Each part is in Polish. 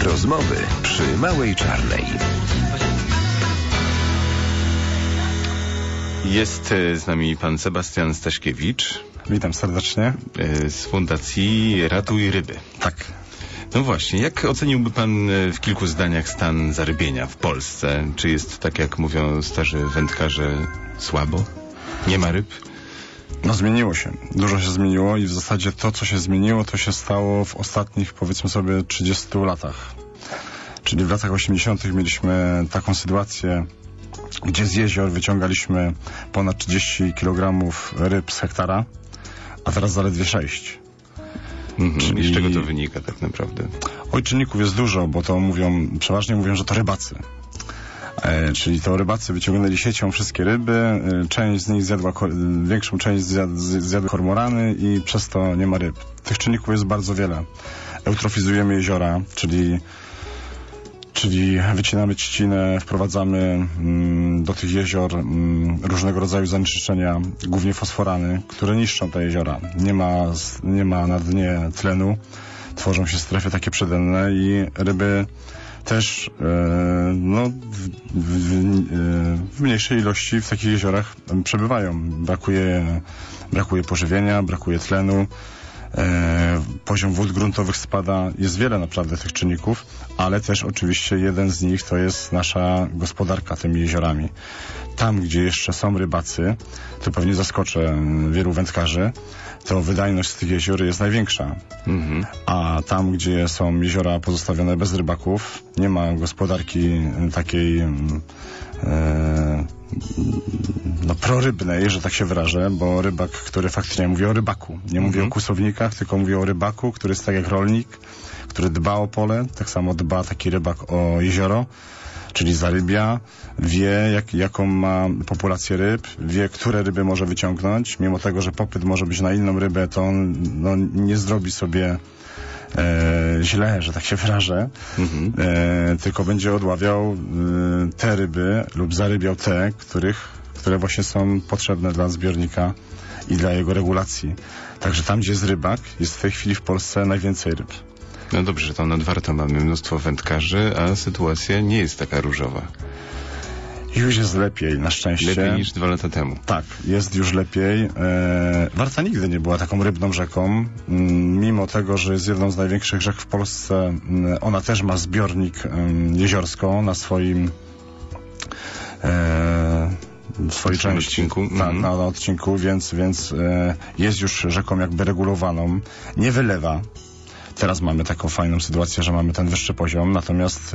Rozmowy przy Małej Czarnej. Jest z nami pan Sebastian Staśkiewicz. Witam serdecznie. Z Fundacji Ratuj Ryby. Tak. No właśnie, jak oceniłby pan w kilku zdaniach stan zarybienia w Polsce? Czy jest tak, jak mówią starzy wędkarze, słabo? Nie ma ryb? No zmieniło się. Dużo się zmieniło i w zasadzie to, co się zmieniło, to się stało w ostatnich, powiedzmy sobie, 30 latach. Czyli w latach 80. mieliśmy taką sytuację, gdzie z jezior wyciągaliśmy ponad 30 kg ryb z hektara, a teraz zaledwie 6. Czyli... I z czego to wynika tak naprawdę? Oj, czynników jest dużo, bo to przeważnie mówią, że to rybacy. Czyli to rybacy wyciągnęli siecią wszystkie ryby, część z nich zjadła, większą część zjadły kormorany i przez to nie ma ryb. Tych czynników jest bardzo wiele. Eutrofizujemy jeziora, czyli wycinamy trzcinę, wprowadzamy do tych jezior różnego rodzaju zanieczyszczenia, głównie fosforany, które niszczą te jeziora. Nie ma na dnie tlenu, tworzą się strefy takie przedenne i ryby też w mniejszej ilości w takich jeziorach przebywają. Brakuje pożywienia, brakuje tlenu, poziom wód gruntowych spada. Jest wiele naprawdę tych czynników, ale też oczywiście jeden z nich to jest nasza gospodarka tymi jeziorami. Tam, gdzie jeszcze są rybacy, to pewnie zaskoczę wielu wędkarzy, to wydajność z tych jezior jest największa. A tam, gdzie są jeziora pozostawione bez rybaków, nie ma gospodarki takiej prorybnej, że tak się wyrażę, bo rybak, który faktycznie, mówię o rybaku, nie mówię o kłusownikach, tylko mówię o rybaku, który jest tak jak rolnik, który dba o pole, tak samo dba taki rybak o jezioro, czyli zarybia, wie jaką ma populację ryb, wie, które ryby może wyciągnąć, mimo tego, że popyt może być na inną rybę, to on nie zrobi sobie źle, że tak się wyrażę, tylko będzie odławiał te ryby lub zarybiał te, które właśnie są potrzebne dla zbiornika i dla jego regulacji. Także tam, gdzie jest rybak, jest w tej chwili w Polsce najwięcej ryb. No dobrze, że tam nad Wartą mamy mnóstwo wędkarzy, a sytuacja nie jest taka różowa. Już jest lepiej, na szczęście. Lepiej niż 2 lata temu. Tak, jest już lepiej. Warta nigdy nie była taką rybną rzeką. Mimo tego, że jest jedną z największych rzek w Polsce, ona też ma zbiornik jeziorsko na swojej części. Odcinku. Na odcinku, więc jest już rzeką jakby regulowaną. Nie wylewa. Teraz mamy taką fajną sytuację, że mamy ten wyższy poziom, natomiast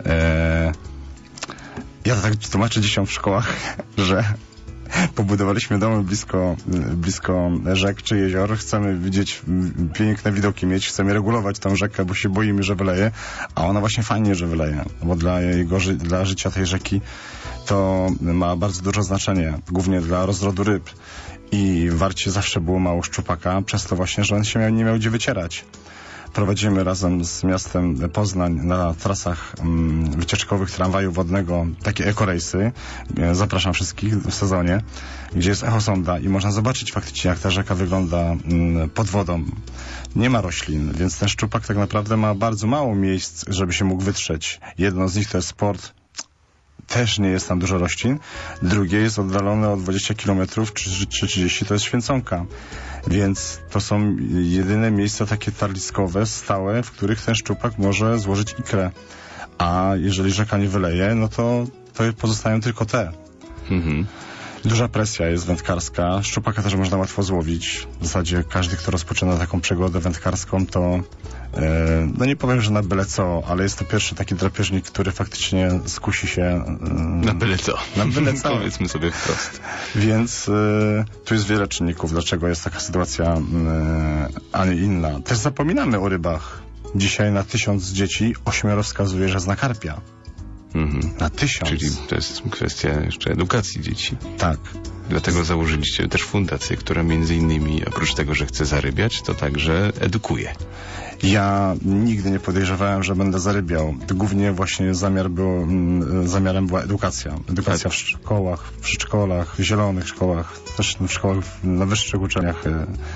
ja to tak tłumaczę dzieciom w szkołach, że pobudowaliśmy domy blisko rzek czy jezior, chcemy widzieć piękne widoki mieć, chcemy regulować tą rzekę, bo się boimy, że wyleje, a ona właśnie fajnie, że wyleje, bo dla życia tej rzeki to ma bardzo duże znaczenie, głównie dla rozrodu ryb. I w Warcie zawsze było mało szczupaka, przez to właśnie, że on się nie miał gdzie wycierać. Prowadzimy razem z miastem Poznań na trasach wycieczkowych tramwaju wodnego takie ekorejsy. Zapraszam wszystkich w sezonie, gdzie jest echosonda i można zobaczyć faktycznie, jak ta rzeka wygląda pod wodą. Nie ma roślin, więc ten szczupak tak naprawdę ma bardzo mało miejsc, żeby się mógł wytrzeć. Jedno z nich to jest sport. Też nie jest tam dużo roślin. Drugie jest oddalone o 20 km czy 30, to jest Święconka. Więc to są jedyne miejsca takie tarliskowe, stałe, w których ten szczupak może złożyć ikrę. A jeżeli rzeka nie wyleje, no to pozostają tylko te. Duża presja jest wędkarska. Szczupaka też można łatwo złowić. W zasadzie każdy, kto rozpoczyna taką przygodę wędkarską, to nie powiem, że na byle co, ale jest to pierwszy taki drapieżnik, który faktycznie skusi się na byle co. Na byle co. Powiedzmy sobie wprost. Więc tu jest wiele czynników, dlaczego jest taka sytuacja, a nie inna. Też zapominamy o rybach. Dzisiaj na 1000 dzieci 8 wskazuje, że zna karpia. Na 1000. Czyli to jest kwestia jeszcze edukacji dzieci. Tak. Dlatego założyliście też fundację, która między innymi oprócz tego, że chce zarybiać, to także edukuje. Ja nigdy nie podejrzewałem, że będę zarybiał. Głównie właśnie zamiarem była edukacja. Edukacja w szkołach, w przedszkolach, w zielonych szkołach, też w szkołach, na wyższych uczelniach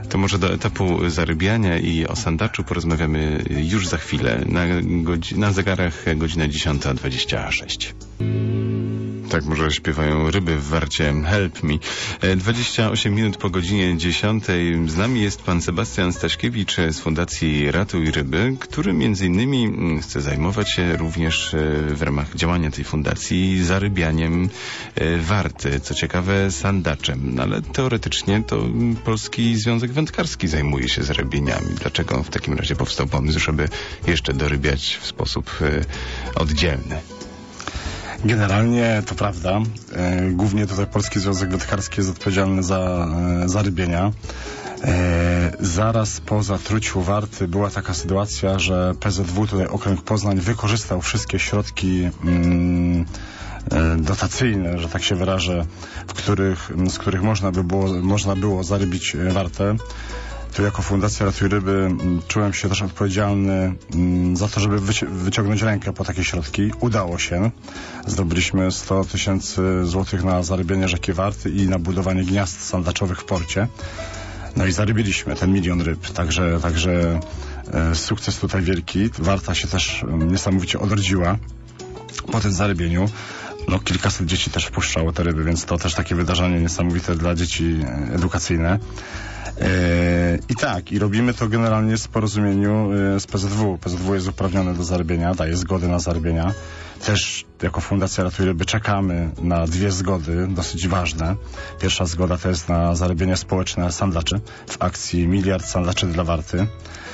To może do etapu zarybiania i o sandaczu porozmawiamy już za chwilę. Na zegarach godzina 10:26. Tak może śpiewają ryby w Warcie Help Me. 28 minut po godzinie 10. Z nami jest pan Sebastian Staśkiewicz z Fundacji Ratuj Ryby, który między innymi chce zajmować się również w ramach działania tej fundacji zarybianiem warty. Co ciekawe, sandaczem. No, ale teoretycznie to Polski Związek Wędkarski zajmuje się zarybieniami. Dlaczego w takim razie powstał pomysł, żeby jeszcze dorybiać w sposób oddzielny? Generalnie to prawda. Głównie tutaj Polski Związek Wędkarski jest odpowiedzialny za zarybienia. Zaraz po zatruciu warty była taka sytuacja, że PZW, tutaj Okręg Poznań, wykorzystał wszystkie środki dotacyjne, że tak się wyrażę, z których można było zarybić wartę. Tu jako Fundacja Ratuj Ryby czułem się też odpowiedzialny za to, żeby wyciągnąć rękę po takie środki. Udało się. Zdobyliśmy 100 000 złotych na zarybienie rzeki Warty i na budowanie gniazd sandaczowych w porcie. No i zarybiliśmy ten 1 000 000 ryb. Także sukces tutaj wielki. Warta się też niesamowicie odrodziła po tym zarybieniu. No, kilkaset dzieci też wpuszczało te ryby, więc to też takie wydarzenie niesamowite dla dzieci edukacyjne. I robimy to generalnie w porozumieniu z PZW. PZW jest uprawniony do zarybienia, daje zgody na zarybienia. Też jako Fundacja Ratuj Ryby czekamy na 2 zgody, dosyć ważne. Pierwsza zgoda to jest na zarybienie społeczne sandaczy w akcji 1 miliard sandaczy dla warty.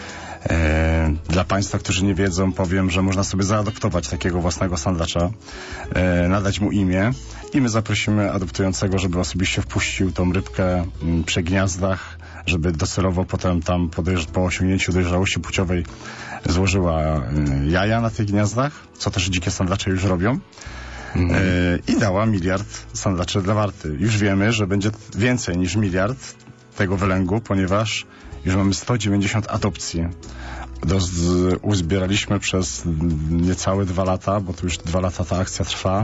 Dla Państwa, którzy nie wiedzą, powiem, że można sobie zaadoptować takiego własnego sandacza, nadać mu imię i my zaprosimy adoptującego, żeby osobiście wpuścił tą rybkę przy gniazdach, żeby docelowo potem tam po osiągnięciu dojrzałości płciowej złożyła jaja na tych gniazdach, co też dzikie sandacze już robią. I dała 1 miliard sandaczy dla warty. Już wiemy, że będzie więcej niż 1 miliard tego wylęgu, ponieważ już mamy 190 adopcji. Uzbieraliśmy przez niecałe 2 lata, bo tu już 2 lata ta akcja trwa,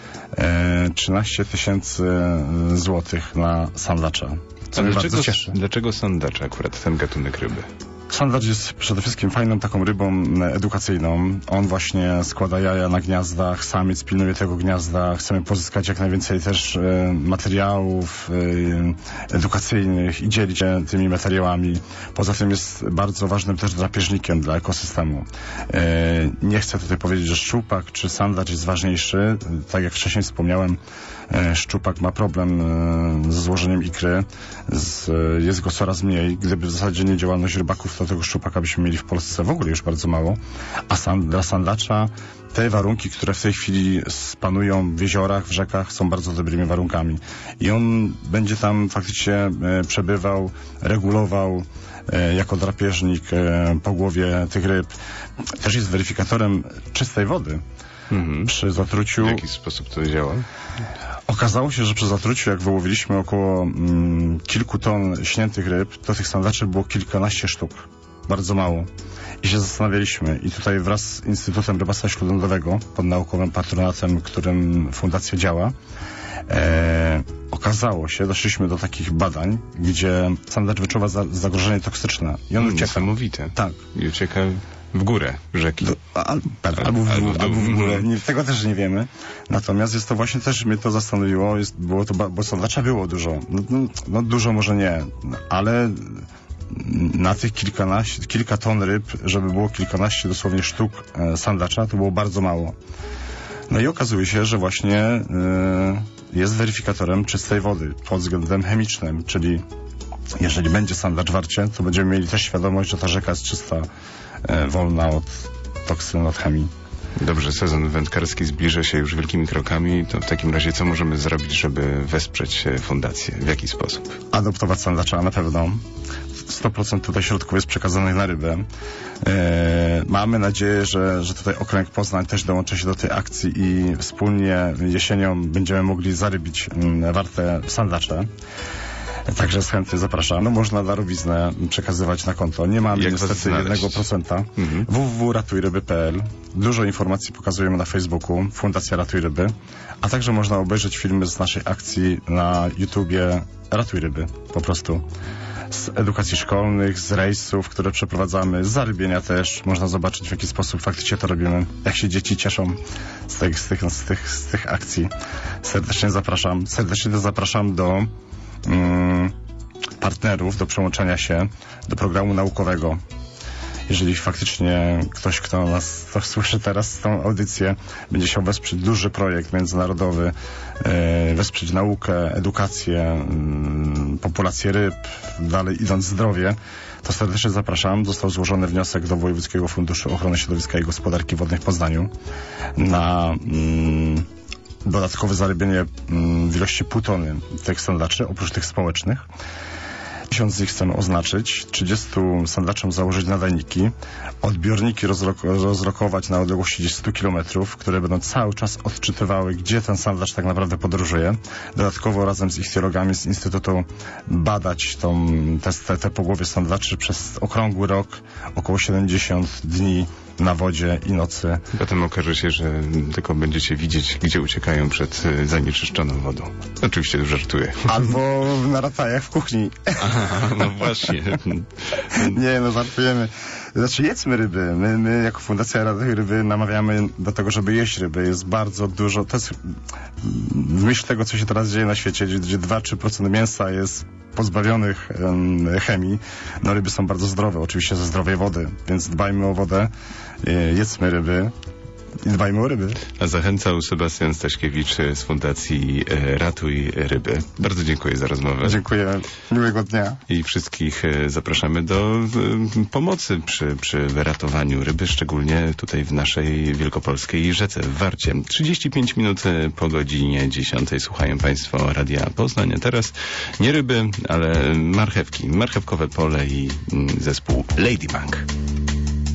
13 000 złotych na sandacza. Co mnie bardzo cieszy. Dlaczego sandacz, akurat ten gatunek ryby? Sandacz jest przede wszystkim fajną taką rybą edukacyjną. On właśnie składa jaja na gniazdach, samiec pilnuje tego gniazda. Chcemy pozyskać jak najwięcej też materiałów edukacyjnych i dzielić się tymi materiałami. Poza tym jest bardzo ważnym też drapieżnikiem dla ekosystemu. Nie chcę tutaj powiedzieć, że szczupak czy sandacz jest ważniejszy. Tak jak wcześniej wspomniałem, szczupak ma problem ze złożeniem ikry. Jest go coraz mniej. Gdyby w zasadzie nie działalność rybaków, to tego szczupaka byśmy mieli w Polsce w ogóle już bardzo mało. A dla sandacza te warunki, które w tej chwili panują w jeziorach, w rzekach, są bardzo dobrymi warunkami. I on będzie tam faktycznie przebywał, regulował jako drapieżnik po głowie tych ryb. Też jest weryfikatorem czystej wody. Przy zatruciu... W jaki sposób to działa? Okazało się, że przy zatruciu, jak wyłowiliśmy około kilku ton śniętych ryb, to tych sandaczy było kilkanaście sztuk. Bardzo mało. I się zastanawialiśmy. I tutaj wraz z Instytutem Rybactwa Śródlądowego, pod naukowym patronatem, którym fundacja działa, okazało się, doszliśmy do takich badań, gdzie sandacz wyczuwa zagrożenie toksyczne. I on ucieka. Niesamowite. Tak. I ucieka w górę rzeki. Albo w górę. Tego też nie wiemy. Natomiast jest to właśnie też, mnie to zastanowiło, bo sandacza było dużo. No dużo może nie, ale na tych kilka ton ryb, żeby było kilkanaście dosłownie sztuk sandacza, to było bardzo mało. No i okazuje się, że właśnie jest weryfikatorem czystej wody pod względem chemicznym, czyli jeżeli będzie sandacz w Warcie, to będziemy mieli też świadomość, że ta rzeka jest czysta, wolna od toksyn, od chemii. Dobrze, sezon wędkarski zbliża się już wielkimi krokami. To w takim razie co możemy zrobić, żeby wesprzeć fundację? W jaki sposób? Adoptować sandacza na pewno. 100% tutaj środków jest przekazanych na rybę. Mamy nadzieję, że tutaj Okręg Poznań też dołączy się do tej akcji i wspólnie jesienią będziemy mogli zarybić wartę sandacze. Także z chętnie zapraszam. No, można darowiznę przekazywać na konto. Nie mamy niestety 1%. www.ratujryby.pl. Dużo informacji pokazujemy na Facebooku, Fundacja Ratuj Ryby, a także można obejrzeć filmy z naszej akcji na YouTubie Ratuj Ryby. Po prostu z edukacji szkolnych, z rejsów, które przeprowadzamy, z zarybienia też. Można zobaczyć, w jaki sposób faktycznie to robimy, jak się dzieci cieszą z tych akcji. Serdecznie też zapraszam do partnerów, do przyłączenia się do programu naukowego. Jeżeli faktycznie ktoś, kto nas słyszy teraz, tą audycję, będzie chciał wesprzeć duży projekt międzynarodowy, wesprzeć naukę, edukację, populację ryb, dalej idąc zdrowie, to serdecznie zapraszam. Został złożony wniosek do Wojewódzkiego Funduszu Ochrony Środowiska i Gospodarki Wodnej w Poznaniu na dodatkowe zarybienie w ilości 0,5 tony tych sandaczy, oprócz tych społecznych. 1000 z nich chcemy oznaczyć, 30 sandaczom założyć nadajniki, odbiorniki rozlokować na odległości 100 km, które będą cały czas odczytywały, gdzie ten sandacz tak naprawdę podróżuje. Dodatkowo razem z ichtiologami z Instytutu badać te pogłowie sandaczy przez okrągły rok, około 70 dni na wodzie i nocy. Potem okaże się, że tylko będziecie widzieć, gdzie uciekają przed zanieczyszczoną wodą. Oczywiście już żartuję. Albo na ratajach w kuchni. Aha, no właśnie. Nie, no żartujemy. Znaczy jedzmy ryby. My jako Fundacja Ratuj Ryby namawiamy do tego, żeby jeść ryby. Jest bardzo dużo. To jest w myśl tego, co się teraz dzieje na świecie, gdzie 2-3% mięsa jest pozbawionych chemii. No ryby są bardzo zdrowe, oczywiście ze zdrowej wody, więc dbajmy o wodę, jedzmy ryby i dbajmy o ryby. A zachęcał Sebastian Staśkiewicz z Fundacji Ratuj Ryby. Bardzo dziękuję za rozmowę. Dziękuję. Miłego dnia. I wszystkich zapraszamy do pomocy przy wyratowaniu ryby, szczególnie tutaj w naszej wielkopolskiej rzece w Warcie. 35 minut po godzinie 10. Słuchają Państwo Radia Poznań. Teraz nie ryby, ale marchewki. Marchewkowe pole i zespół Ladybug.